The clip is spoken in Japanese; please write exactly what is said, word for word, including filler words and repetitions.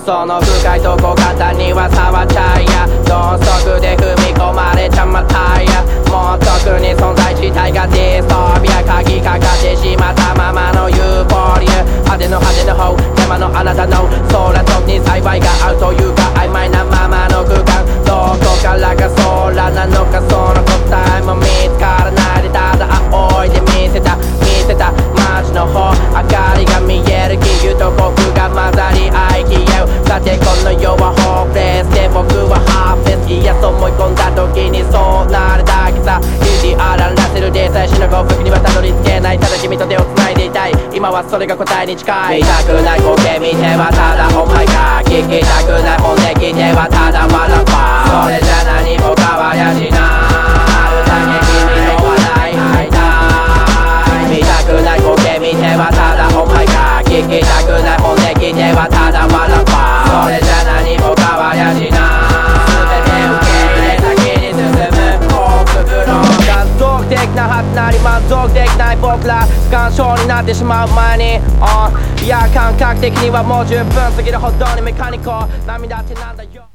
その深いとこ簡単には触っちゃいや鈍足で踏み込まれちゃまたいやもう特に存在自体がディストピア鍵かかってしまったままのユーフォリア派手の派手の方山のあなたの空特に幸いが合うというか曖昧なままの空間どこからが空なのかその答えも見つからないでただ仰いで見せた見せた街の方明かりが見える気油と僕が混ざり合い消えうさてこの世はホープレスで僕はハープレスいやと思い込んだ時にそうなるだけさ意地あららせるで最初の幸福にはたどり着けないただ君と手を繋いでいたい今はそれが答えに近い見たくない光景見てはただお前か聞きたくない本音聞いてはただ笑わそれじゃ何も変わりゃしない歌に君の話題入りたい見たくない光景見てはただお前か聞きたくない本音聞いてはただ笑わそれじゃ何も変わりゃしない全て受け入れ先に進む幸福の満足できないはずなり満足できない僕ら不干渉になってしまう前に、uh、いや感覚的にはもう十分すぎるほどにメカニコ涙ってなんだよ